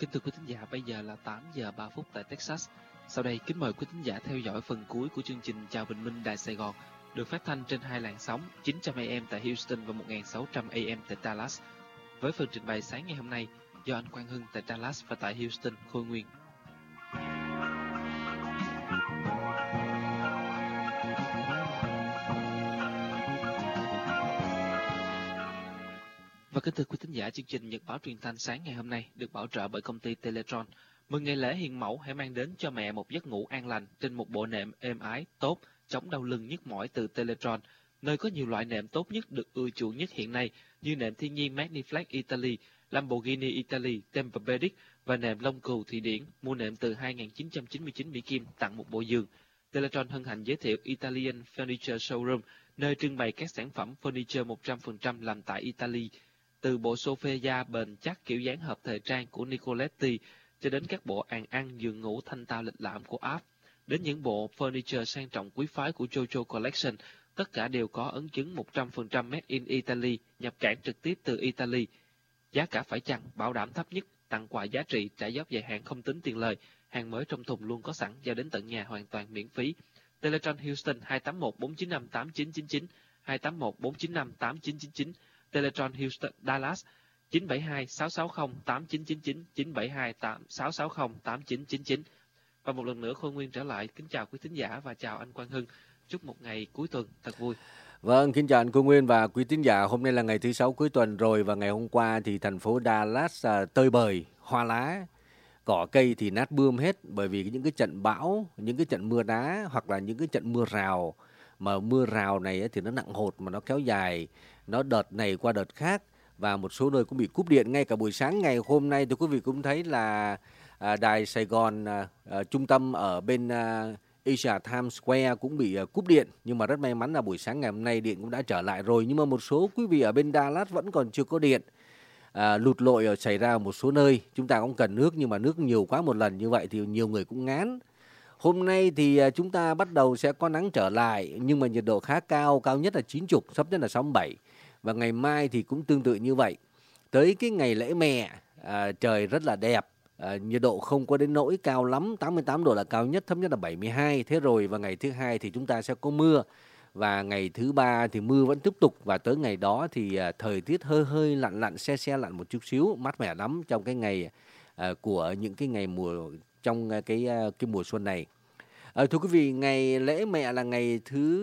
Kính thưa quý thính giả, bây giờ là 8 giờ 3 phút tại Texas. Sau đây, kính mời quý thính giả theo dõi phần cuối của chương trình Chào Bình Minh Đài Sài Gòn, được phát thanh trên hai làn sóng 900 AM tại Houston và 1600 AM tại Dallas. Với phần trình bày sáng ngày hôm nay do anh Quang Hưng tại Dallas và tại Houston, Khôi Nguyên. Và kính thưa quý thính giả, chương trình Nhật báo truyền thanh sáng ngày hôm nay được bảo trợ bởi công ty Teletron. Mừng ngày lễ Hiền Mẫu, hãy mang đến cho mẹ một giấc ngủ an lành trên một bộ nệm êm ái, tốt, chống đau lưng nhức mỏi từ Teletron, nơi có nhiều loại nệm tốt nhất được ưa chuộng nhất hiện nay như nệm thiên nhiên Magniflex Italy, Lamborghini Italy, Tempur-Pedic và nệm lông cừu Thụy Điển. Mua nệm từ 2.999 Mỹ Kim tặng một bộ giường. Teletron hân hạnh giới thiệu Italian Furniture Showroom, nơi trưng bày các sản phẩm furniture 100% làm tại Italy. Từ bộ sofa da bền chắc kiểu dáng hợp thời trang của Nicoletti cho đến các bộ án ăn giường ngủ thanh tao lịch lãm của App, đến những bộ furniture sang trọng quý phái của Jojo Collection, tất cả đều có ấn chứng 100% made in Italy, nhập cảng trực tiếp từ Italy. Giá cả phải chăng, bảo đảm thấp nhất, tặng quà giá trị, trả góp dài hạn không tính tiền lời, hàng mới trong thùng luôn có sẵn, giao đến tận nhà hoàn toàn miễn phí. Teletron Houston 281 495 8999, 281 495 8999. Teletron Houston Dallas 972 660 8999, 972 660 8999. Và một lần nữa Khôi Nguyên trở lại, kính chào quý thính giả và chào anh Quang Hưng. Chúc một ngày cuối tuần thật vui. Vâng, kính chào anh Khôi Nguyên và quý thính giả. Hôm nay là ngày thứ 6 cuối tuần rồi và ngày hôm qua thì thành phố Dallas tơi bời, hoa lá, cỏ cây thì nát bươm hết bởi vì những cái trận bão, những cái trận mưa đá hoặc là những cái trận mưa rào. Mà mưa rào này thì nó nặng hột mà nó kéo dài, nó đợt này qua đợt khác và một số nơi cũng bị cúp điện. Ngay cả buổi sáng ngày hôm nay thì quý vị cũng thấy là đài Sài Gòn, trung tâm ở bên Asia Times Square cũng bị cúp điện. Nhưng mà rất may mắn là buổi sáng ngày hôm nay điện cũng đã trở lại rồi. Nhưng mà một số quý vị ở bên Dallas vẫn còn chưa có điện. Lụt lội xảy ra ở một số nơi. Chúng ta cũng cần nước nhưng mà nước nhiều quá một lần như vậy thì nhiều người cũng ngán. Hôm nay thì chúng ta bắt đầu sẽ có nắng trở lại nhưng mà nhiệt độ khá cao, cao nhất là 90, thấp nhất là 67. Và ngày mai thì cũng tương tự như vậy. Tới cái ngày lễ mẹ, trời rất là đẹp, nhiệt độ không có đến nỗi cao lắm, 88 độ là cao nhất, thấp nhất là 72. Thế rồi và ngày thứ hai thì chúng ta sẽ có mưa. Và ngày thứ ba thì mưa vẫn tiếp tục và tới ngày đó thì thời tiết hơi hơi lặn se lặn một chút xíu, mát mẻ lắm trong cái ngày của những cái ngày mùa trong cái mùa xuân này. Thưa quý vị, ngày lễ mẹ là ngày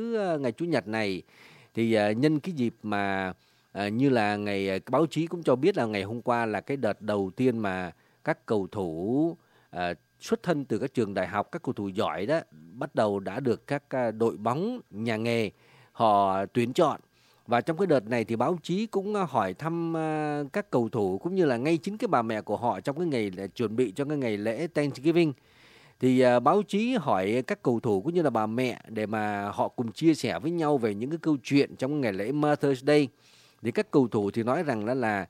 Chủ nhật này thì nhân cái dịp mà như là báo chí cũng cho biết là ngày hôm qua là cái đợt đầu tiên mà các cầu thủ xuất thân từ các trường đại học, các cầu thủ giỏi đó bắt đầu đã được các đội bóng nhà nghề họ tuyển chọn. Và trong cái đợt này thì báo chí cũng hỏi thăm các cầu thủ cũng như là ngay chính cái bà mẹ của họ trong cái ngày chuẩn bị cho cái ngày lễ Thanksgiving. Thì báo chí hỏi các cầu thủ cũng như là bà mẹ để mà họ cùng chia sẻ với nhau về những cái câu chuyện trong ngày lễ Mother's Day. Thì các cầu thủ thì nói rằng là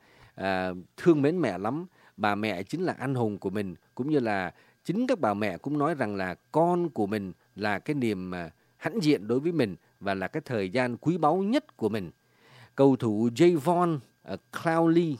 thương mến mẹ lắm, bà mẹ chính là anh hùng của mình. Cũng như là chính các bà mẹ cũng nói rằng là con của mình là cái niềm hãnh diện đối với mình và là cái thời gian quý báu nhất của mình. Cầu thủ Javon Clowney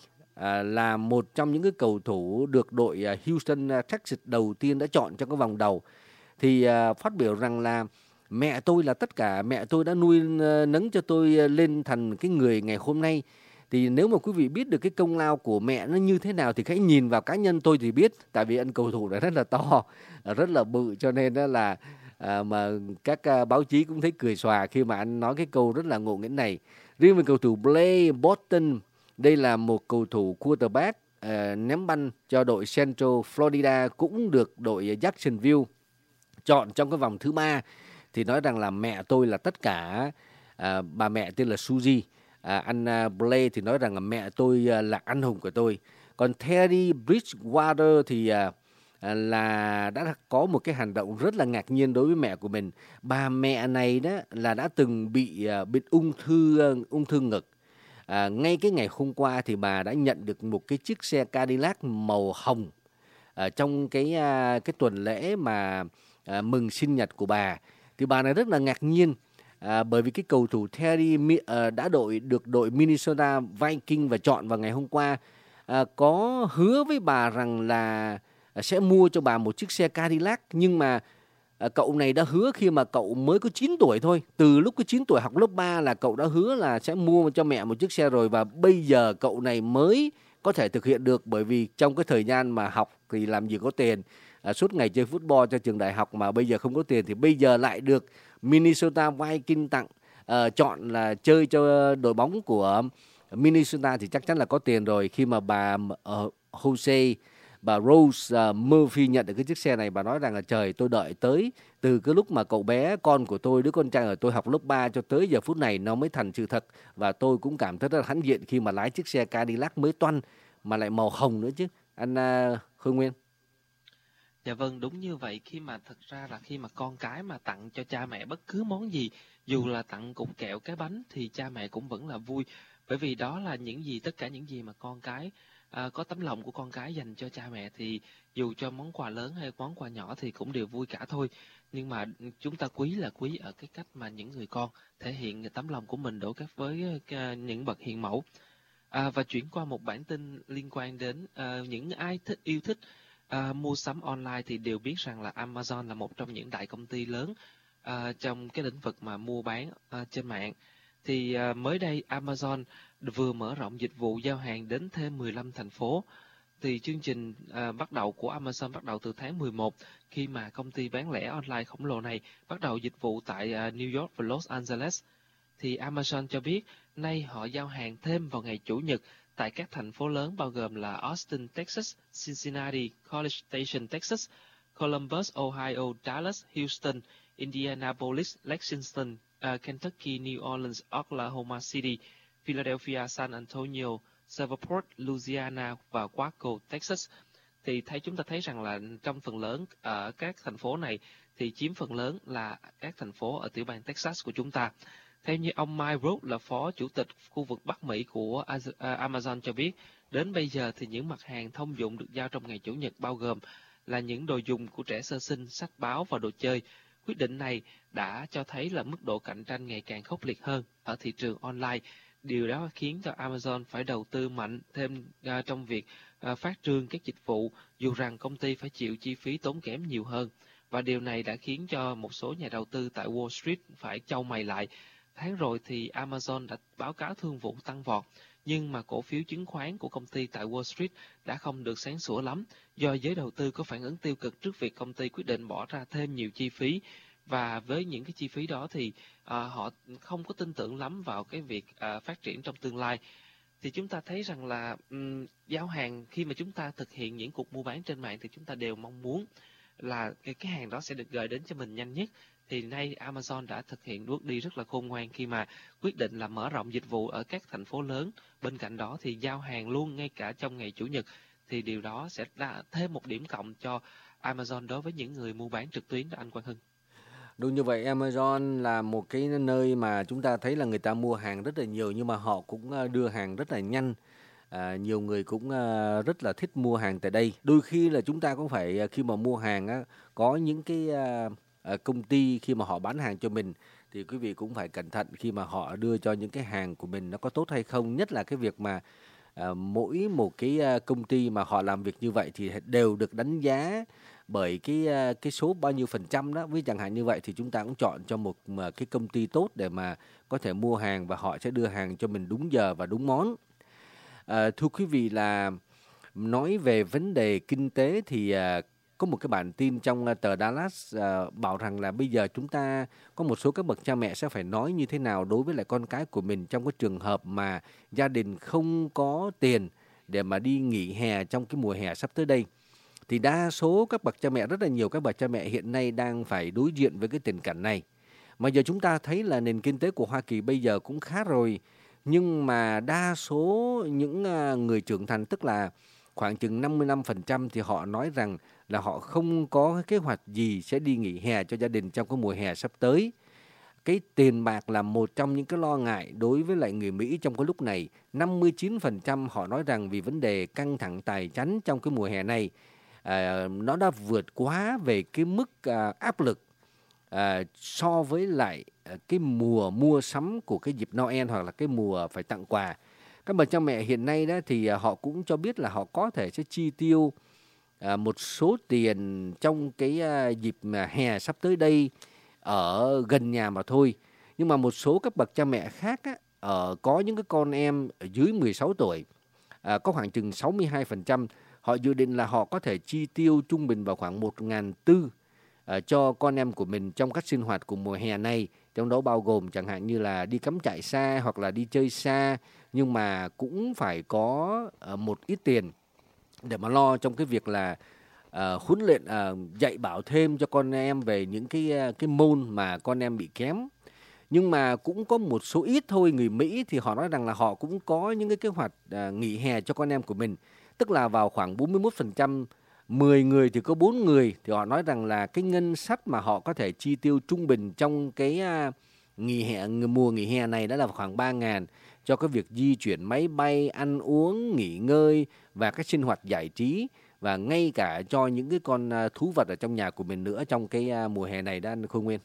là một trong những cái cầu thủ được đội Houston Texas đầu tiên đã chọn trong cái vòng đầu. Thì phát biểu rằng là mẹ tôi là tất cả, mẹ tôi đã nuôi nấng cho tôi lên thành cái người ngày hôm nay. Thì nếu mà quý vị biết được cái công lao của mẹ nó như thế nào thì hãy nhìn vào cá nhân tôi thì biết. Tại vì anh cầu thủ đã rất là to, rất là bự cho nên đó là mà các báo chí cũng thấy cười xòa khi mà anh nói cái câu rất là ngộ nghĩnh này. Riêng về cầu thủ Blake Bortles, đây là một cầu thủ quarterback ném banh cho đội Central Florida cũng được đội Jacksonville chọn trong cái vòng thứ 3. Thì nói rằng là mẹ tôi là tất cả, bà mẹ tên là Suzy. Anh Blake thì nói rằng là mẹ tôi là anh hùng của tôi. Còn Teddy Bridgewater thì là đã có một cái hành động rất là ngạc nhiên đối với mẹ của mình. Bà mẹ này đó là đã từng bị ung thư ngực. Ngay cái ngày hôm qua thì bà đã nhận được một cái chiếc xe Cadillac màu hồng trong cái tuần lễ mà mừng sinh nhật của bà. Thì bà này rất là ngạc nhiên bởi vì cái cầu thủ Terry đã được đội Minnesota Vikings và chọn vào ngày hôm qua. có hứa với bà rằng là sẽ mua cho bà một chiếc xe Cadillac, nhưng mà cậu này đã hứa khi mà cậu mới có 9 tuổi thôi. Từ lúc có 9 tuổi học lớp 3 là cậu đã hứa là sẽ mua cho mẹ một chiếc xe rồi, và bây giờ cậu này mới có thể thực hiện được, bởi vì trong cái thời gian mà học thì làm gì có tiền, suốt ngày chơi football cho trường đại học mà bây giờ không có tiền, thì bây giờ lại được Minnesota Vikings tặng, chọn là chơi cho đội bóng của Minnesota thì chắc chắn là có tiền rồi. Khi mà bà Rose Murphy nhận được cái chiếc xe này, bà nói rằng là trời, tôi đợi tới từ cái lúc mà cậu bé con của tôi, đứa con trai ở tôi học lớp 3 cho tới giờ phút này nó mới thành sự thật, và tôi cũng cảm thấy rất là hãnh diện khi mà lái chiếc xe Cadillac mới toanh mà lại màu hồng nữa chứ anh Khương Nguyên. Dạ vâng, đúng như vậy. Khi mà thật ra là khi mà con cái mà tặng cho cha mẹ bất cứ món gì, dù là tặng cục kẹo, cái bánh, thì cha mẹ cũng vẫn là vui, bởi vì đó là tất cả những gì mà con cái có tấm lòng của con cái dành cho cha mẹ, thì dù cho món quà lớn hay món quà nhỏ thì cũng đều vui cả thôi. Nhưng mà chúng ta quý là quý ở cái cách mà những người con thể hiện tấm lòng của mình đối với những bậc hiền mẫu. Và chuyển qua một bản tin liên quan đến những ai yêu thích mua sắm online thì đều biết rằng là Amazon là một trong những đại công ty lớn trong cái lĩnh vực mà mua bán trên mạng. Thì mới đây Amazon vừa mở rộng dịch vụ giao hàng đến thêm 15 thành phố. Thì chương trình bắt đầu của Amazon bắt đầu từ tháng 11, khi mà công ty bán lẻ online khổng lồ này bắt đầu dịch vụ tại New York và Los Angeles. Thì Amazon cho biết nay họ giao hàng thêm vào ngày Chủ nhật tại các thành phố lớn bao gồm là Austin, Texas, Cincinnati, College Station, Texas, Columbus, Ohio, Dallas, Houston, Indianapolis, Lexington, Kentucky, New Orleans, Oklahoma City, Philadelphia, San Antonio, Shreveport, Louisiana và Waco, Texas. Thì chúng ta thấy rằng là trong phần lớn ở các thành phố này thì chiếm phần lớn là các thành phố ở tiểu bang Texas của chúng ta. Theo như ông Mike Roth là phó chủ tịch khu vực Bắc Mỹ của Amazon cho biết, đến bây giờ thì những mặt hàng thông dụng được giao trong ngày Chủ nhật bao gồm là những đồ dùng của trẻ sơ sinh, sách báo và đồ chơi. Quyết định này đã cho thấy là mức độ cạnh tranh ngày càng khốc liệt hơn ở thị trường online. Điều đó khiến cho Amazon phải đầu tư mạnh thêm trong việc phát trương các dịch vụ, dù rằng công ty phải chịu chi phí tốn kém nhiều hơn. Và điều này đã khiến cho một số nhà đầu tư tại Wall Street phải chau mày lại. Tháng rồi thì Amazon đã báo cáo thương vụ tăng vọt, nhưng mà cổ phiếu chứng khoán của công ty tại Wall Street đã không được sáng sủa lắm, do giới đầu tư có phản ứng tiêu cực trước việc công ty quyết định bỏ ra thêm nhiều chi phí. Và với những cái chi phí đó thì họ không có tin tưởng lắm vào cái việc phát triển trong tương lai. Thì chúng ta thấy rằng là giao hàng, khi mà chúng ta thực hiện những cuộc mua bán trên mạng thì chúng ta đều mong muốn là cái hàng đó sẽ được gửi đến cho mình nhanh nhất. Thì nay Amazon đã thực hiện bước đi rất là khôn ngoan khi mà quyết định là mở rộng dịch vụ ở các thành phố lớn. Bên cạnh đó thì giao hàng luôn ngay cả trong ngày Chủ nhật, thì điều đó sẽ thêm một điểm cộng cho Amazon đối với những người mua bán trực tuyến đó anh Quang Hưng. Đúng như vậy, Amazon là một cái nơi mà chúng ta thấy là người ta mua hàng rất là nhiều, nhưng mà họ cũng đưa hàng rất là nhanh. Nhiều người cũng rất là thích mua hàng tại đây. Đôi khi là chúng ta cũng phải khi mà mua hàng có những cái công ty khi mà họ bán hàng cho mình thì quý vị cũng phải cẩn thận khi mà họ đưa cho những cái hàng của mình nó có tốt hay không. Nhất là cái việc mà mỗi một cái công ty mà họ làm việc như vậy thì đều được đánh giá bởi cái số bao nhiêu phần trăm đó. Ví chẳng hạn như vậy thì chúng ta cũng chọn cho một cái công ty tốt để mà có thể mua hàng và họ sẽ đưa hàng cho mình đúng giờ và đúng món. Thưa quý vị, là nói về vấn đề kinh tế thì có một cái bản tin trong tờ Dallas bảo rằng là bây giờ chúng ta có một số các bậc cha mẹ sẽ phải nói như thế nào đối với lại con cái của mình trong cái trường hợp mà gia đình không có tiền để mà đi nghỉ hè trong cái mùa hè sắp tới đây. Thì đa số các bậc cha mẹ, rất là nhiều các bậc cha mẹ hiện nay đang phải đối diện với cái tình cảnh này. Mà giờ chúng ta thấy là nền kinh tế của Hoa Kỳ bây giờ cũng khá rồi, nhưng mà đa số những người trưởng thành, tức là khoảng chừng 55% thì họ nói rằng là họ không có cái kế hoạch gì sẽ đi nghỉ hè cho gia đình trong cái mùa hè sắp tới. Cái tiền bạc là một trong những cái lo ngại đối với lại người Mỹ trong cái lúc này. 59% họ nói rằng vì vấn đề căng thẳng tài chính trong cái mùa hè này, nó đã vượt quá về cái mức áp lực so với lại cái mùa mua sắm của cái dịp Noel hoặc là cái mùa phải tặng quà. Các bậc cha mẹ hiện nay đó thì họ cũng cho biết là họ có thể sẽ chi tiêu một số tiền trong cái dịp mà hè sắp tới đây ở gần nhà mà thôi. Nhưng mà một số các bậc cha mẹ khác á, có những cái con em ở dưới 16 tuổi, có khoảng chừng 62%, họ dự định là họ có thể chi tiêu trung bình vào khoảng 1.400 cho con em của mình trong các sinh hoạt của mùa hè này, trong đó bao gồm chẳng hạn như là đi cắm trại xa hoặc là đi chơi xa, nhưng mà cũng phải có một ít tiền để mà lo trong cái việc là huấn luyện, dạy bảo thêm cho con em về những cái môn mà con em bị kém. Nhưng mà cũng có một số ít thôi, người Mỹ thì họ nói rằng là họ cũng có những cái kế hoạch nghỉ hè cho con em của mình. Tức là vào khoảng 41%, 10 người thì có 4 người thì họ nói rằng là cái ngân sách mà họ có thể chi tiêu trung bình trong cái mùa nghỉ hè này đã là khoảng 3.000 cho cái việc di chuyển máy bay, ăn uống, nghỉ ngơi và các sinh hoạt giải trí, và ngay cả cho những cái con thú vật ở trong nhà của mình nữa trong cái mùa hè này đó anh Khôi Nguyên.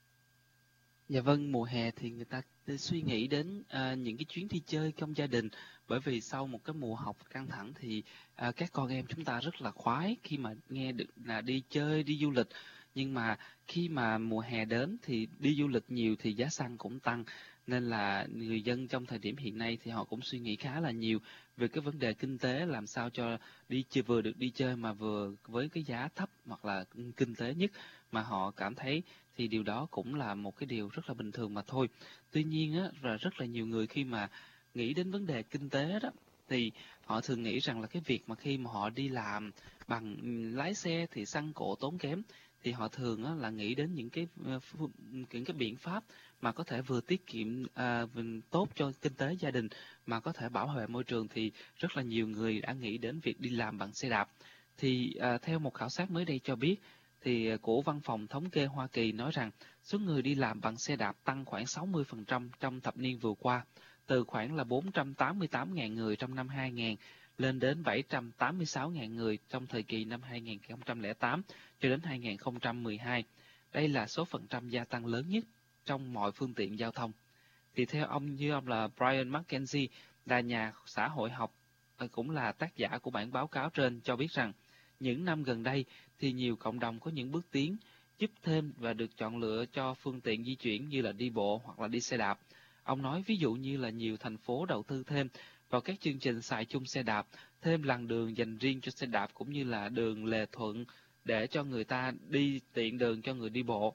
Dạ vâng, mùa hè thì người ta suy nghĩ đến những cái chuyến đi chơi trong gia đình, bởi vì sau một cái mùa học căng thẳng thì các con em chúng ta rất là khoái khi mà nghe được là đi chơi, đi du lịch. Nhưng mà khi mà mùa hè đến thì đi du lịch nhiều thì giá xăng cũng tăng, nên là người dân trong thời điểm hiện nay thì họ cũng suy nghĩ khá là nhiều về cái vấn đề kinh tế, làm sao cho đi chơi vừa được đi chơi mà vừa với cái giá thấp hoặc là kinh tế nhất mà họ cảm thấy, thì điều đó cũng là một cái điều rất là bình thường mà thôi. Tuy nhiên á, và rất là nhiều người khi mà nghĩ đến vấn đề kinh tế đó, thì họ thường nghĩ rằng là cái việc mà khi mà họ đi làm bằng lái xe thì xăng cộ tốn kém, thì họ thường á, là nghĩ đến những cái biện pháp mà có thể vừa tiết kiệm tốt cho kinh tế gia đình mà có thể bảo vệ môi trường, thì rất là nhiều người đã nghĩ đến việc đi làm bằng xe đạp. Thì theo một khảo sát mới đây cho biết, thì của Văn phòng Thống kê Hoa Kỳ nói rằng số người đi làm bằng xe đạp tăng khoảng 60% trong thập niên vừa qua, từ khoảng là 488.000 người trong năm 2000 lên đến 786.000 người trong thời kỳ năm 2008 cho đến 2012. Đây là số phần trăm gia tăng lớn nhất trong mọi phương tiện giao thông. Thì theo ông là Brian McKenzie, là nhà xã hội học, cũng là tác giả của bản báo cáo trên, cho biết rằng những năm gần đây thì nhiều cộng đồng có những bước tiến giúp thêm và được chọn lựa cho phương tiện di chuyển như là đi bộ hoặc là đi xe đạp. Ông nói ví dụ như là nhiều thành phố đầu tư thêm vào các chương trình xài chung xe đạp, thêm làn đường dành riêng cho xe đạp cũng như là đường lề thuận để cho người ta đi tiện đường cho người đi bộ.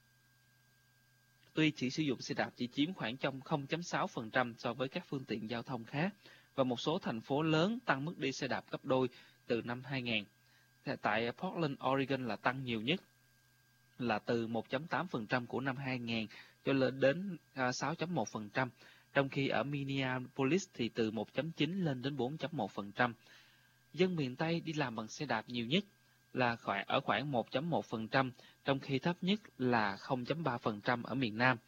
Tuy chỉ sử dụng xe đạp chỉ chiếm khoảng trong 0.6% so với các phương tiện giao thông khác, và một số thành phố lớn tăng mức đi xe đạp gấp đôi từ năm 2000. Tại Portland, Oregon là tăng nhiều nhất, là từ 1.8% của năm 2000 cho lên đến 6.1%, trong khi ở Minneapolis thì từ 1.9 lên đến 4.1%. Dân miền Tây đi làm bằng xe đạp nhiều nhất là ở khoảng 1.1%, trong khi thấp nhất là 0.3% ở miền Nam.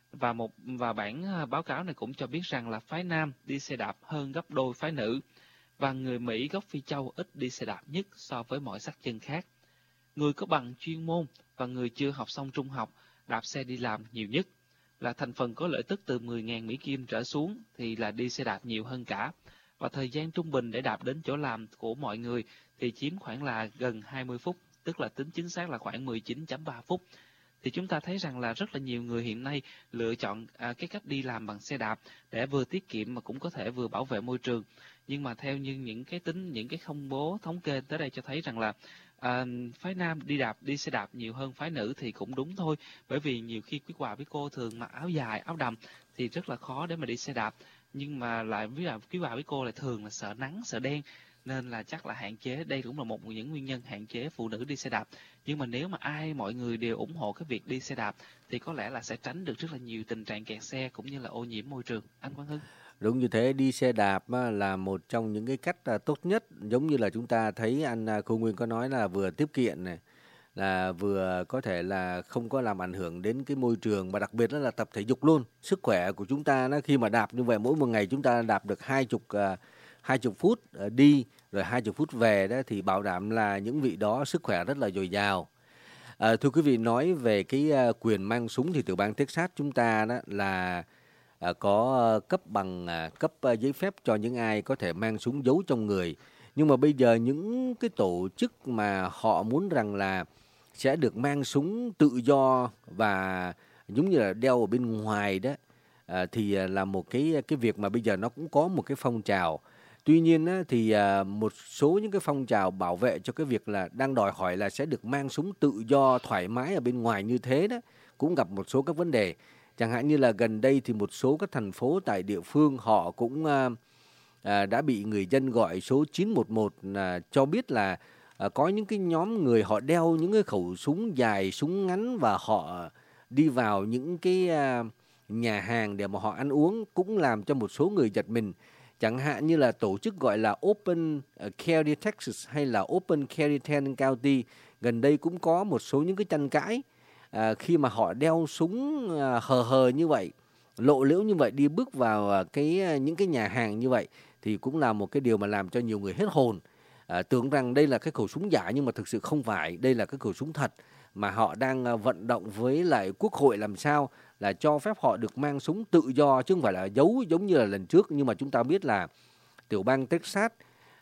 Và bản báo cáo này cũng cho biết rằng là phái nam đi xe đạp hơn gấp đôi phái nữ, và người Mỹ gốc Phi Châu ít đi xe đạp nhất so với mọi sắc dân khác. Người có bằng chuyên môn và người chưa học xong trung học đạp xe đi làm nhiều nhất, là thành phần có lợi tức từ 10.000 Mỹ Kim trở xuống thì là đi xe đạp nhiều hơn cả. Và thời gian trung bình để đạp đến chỗ làm của mọi người thì chiếm khoảng là gần 20 phút, tức là tính chính xác là khoảng 19.3 phút. Thì chúng ta thấy rằng là rất là nhiều người hiện nay lựa chọn cái cách đi làm bằng xe đạp để vừa tiết kiệm mà cũng có thể vừa bảo vệ môi trường. Nhưng mà theo như những cái công bố thống kê tới đây cho thấy rằng là phái nam đi xe đạp nhiều hơn phái nữ thì cũng đúng thôi, bởi vì nhiều khi quý bà quý cô thường mặc áo dài, áo đầm thì rất là khó để mà đi xe đạp, nhưng mà lại quý bà quý cô lại thường là sợ nắng, sợ đen, nên là chắc là hạn chế. Đây cũng là một trong những nguyên nhân hạn chế phụ nữ đi xe đạp. Nhưng mà nếu mà mọi người đều ủng hộ cái việc đi xe đạp thì có lẽ là sẽ tránh được rất là nhiều tình trạng kẹt xe cũng như là ô nhiễm môi trường. Anh Quang Hưng. Đúng như thế, đi xe đạp là một trong những cái cách tốt nhất, giống như là chúng ta thấy anh Khôi Nguyên có nói là vừa tiết kiệm này, là vừa có thể là không có làm ảnh hưởng đến cái môi trường, và đặc biệt là tập thể dục luôn. Sức khỏe của chúng ta khi mà đạp như vậy, mỗi một ngày chúng ta đạp được 20 phút đi rồi 20 phút về đó, thì bảo đảm là những vị đó sức khỏe rất là dồi dào. Thưa quý vị, nói về cái quyền mang súng thì tiểu bang Texas chúng ta đó là có cấp giấy phép cho những ai có thể mang súng giấu trong người. Nhưng mà bây giờ những cái tổ chức mà họ muốn rằng là sẽ được mang súng tự do và giống như là đeo ở bên ngoài đó, thì là một cái việc mà bây giờ nó cũng có một cái phong trào. Tuy nhiên á, thì một số những cái phong trào bảo vệ cho cái việc là đang đòi hỏi là sẽ được mang súng tự do thoải mái ở bên ngoài như thế đó, cũng gặp một số các vấn đề. Chẳng hạn như là gần đây thì một số các thành phố tại địa phương họ cũng đã bị người dân gọi số 911 cho biết là có những cái nhóm người họ đeo những cái khẩu súng dài, súng ngắn và họ đi vào những cái nhà hàng để mà họ ăn uống, cũng làm cho một số người giật mình. Chẳng hạn như là tổ chức gọi là Open Carry Texas hay là Open Carry Ten County, gần đây cũng có một số những cái tranh cãi khi mà họ đeo súng hờ hờ như vậy, lộ liễu như vậy, đi bước vào những cái nhà hàng như vậy, thì cũng là một cái điều mà làm cho nhiều người hết hồn. Tưởng rằng đây là cái khẩu súng giả nhưng mà thực sự không phải, đây là cái khẩu súng thật mà họ đang vận động với lại Quốc hội làm sao là cho phép họ được mang súng tự do chứ không phải là giấu giống như là lần trước. Nhưng mà chúng ta biết là tiểu bang Texas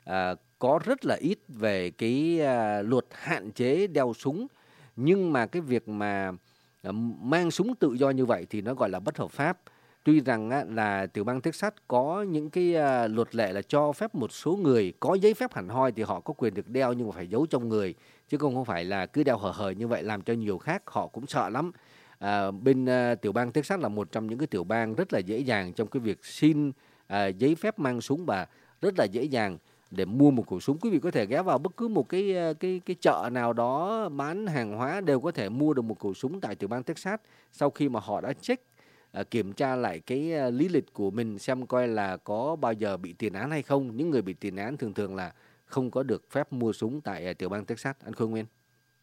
có rất là ít về cái luật hạn chế đeo súng, nhưng mà cái việc mà mang súng tự do như vậy thì nó gọi là bất hợp pháp. Tuy rằng là tiểu bang Texas có những cái luật lệ là cho phép một số người có giấy phép hẳn hoi thì họ có quyền được đeo, nhưng mà phải giấu trong người, chứ không phải là cứ đeo hờ hờ như vậy, làm cho nhiều khác họ cũng sợ lắm. Bên tiểu bang Texas là một trong những cái tiểu bang rất là dễ dàng trong cái việc xin giấy phép mang súng, và rất là dễ dàng để mua một khẩu súng. Quý vị có thể ghé vào bất cứ một cái chợ nào đó bán hàng hóa đều có thể mua được một khẩu súng tại tiểu bang Texas, sau khi mà họ đã check kiểm tra lại cái lý lịch của mình xem coi là có bao giờ bị tiền án hay không. Những người bị tiền án thường thường là không có được phép mua súng tại tiểu bang Texas. Anh Khôi Nguyên.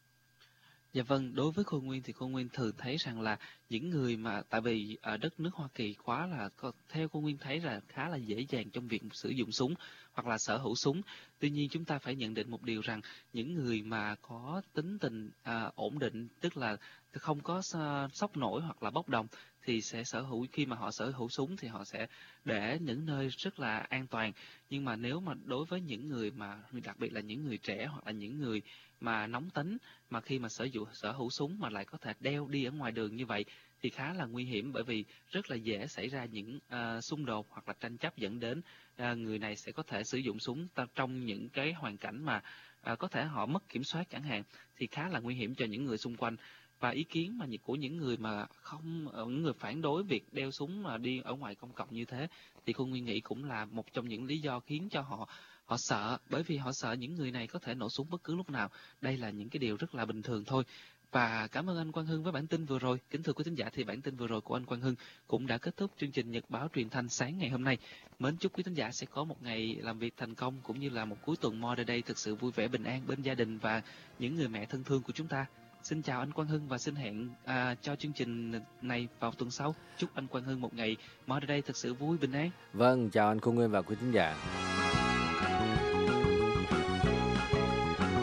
Dạ vâng, đối với Khôi Nguyên thì Khôi Nguyên thường thấy rằng là những người mà, tại vì ở đất nước Hoa Kỳ quá là, theo Khôi Nguyên thấy là khá là dễ dàng trong việc sử dụng súng hoặc là sở hữu súng. Tuy nhiên chúng ta phải nhận định một điều rằng những người mà có tính tình ổn định, tức là không có sốc nổi hoặc là bốc đồng, thì sẽ sở hữu, khi mà họ sở hữu súng thì họ sẽ để những nơi rất là an toàn. Nhưng mà nếu mà đối với những người mà, đặc biệt là những người trẻ hoặc là những người mà nóng tính, mà khi mà sở hữu súng mà lại có thể đeo đi ở ngoài đường như vậy thì khá là nguy hiểm, bởi vì rất là dễ xảy ra những xung đột hoặc là tranh chấp, dẫn đến người này sẽ có thể sử dụng súng trong những cái hoàn cảnh mà có thể họ mất kiểm soát chẳng hạn, thì khá là nguy hiểm cho những người xung quanh. Và ý kiến của những người mà những người phản đối việc đeo súng mà đi ở ngoài công cộng như thế, thì Khôi Nguyên nghĩ cũng là một trong những lý do khiến cho họ sợ, bởi vì họ sợ những người này có thể nổ súng bất cứ lúc nào. Đây là những cái điều rất là bình thường thôi. Và cảm ơn anh Quang Hưng với bản tin vừa rồi. Kính thưa quý thính giả, thì bản tin vừa rồi của anh Quang Hưng cũng đã kết thúc chương trình Nhật báo Truyền thanh sáng ngày hôm nay. Mến chúc quý thính giả sẽ có một ngày làm việc thành công, cũng như là một cuối tuần More Day thực sự vui vẻ bình an bên gia đình và những người mẹ thân thương của chúng ta. Xin chào anh Quang Hưng và xin hẹn cho chương trình này vào tuần sau. Chúc anh Quang Hưng một ngày More Day thực sự vui bình an. Vâng, chào anh Khôi Nguyên và quý thính giả.